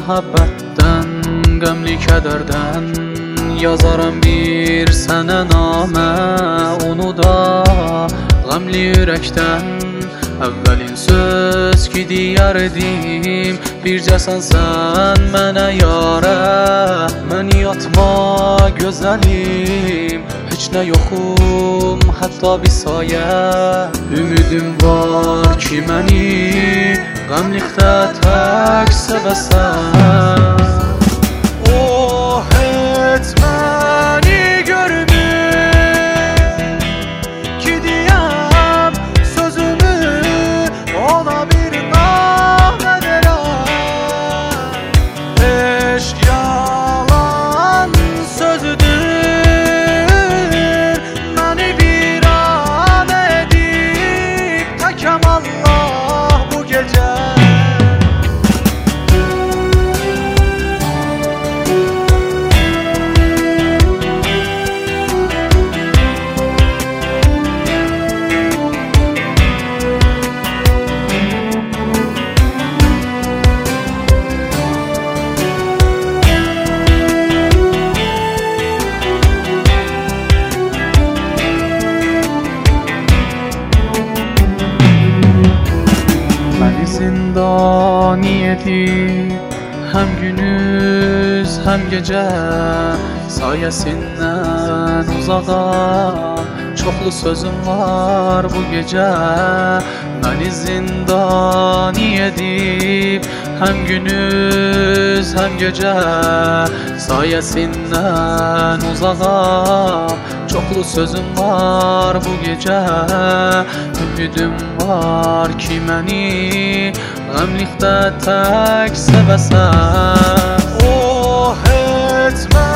məhəbbətdən, qəmli kədərdən yazaram bir sənə namə. Onu da qəmli ürəkdən əvvəlin söz ki deyərdim, bircəsən sən mənə yarə. Mən yatma gözəlim, heç nə yoxum, hətta bir sayə. Ümidim var ki məni qəmlikdə tək sevəsən. O heç məni görmür ki deyəm sözümü, ona bir namə verəm. Eşq yalan sözdür, məni bir an edib təkəm Allah bu gecə. Məni zindani edib həm günüz həm gecə, sayəsindən uzağa çoxlu sözüm var bu gecə. Məni zindani edib həm günüz həm gecə, sayəsindən uzağa çoxlu sözüm var bu gecə. Ümidim var ki məni qəmlikdə tək sevəsən. O heç mən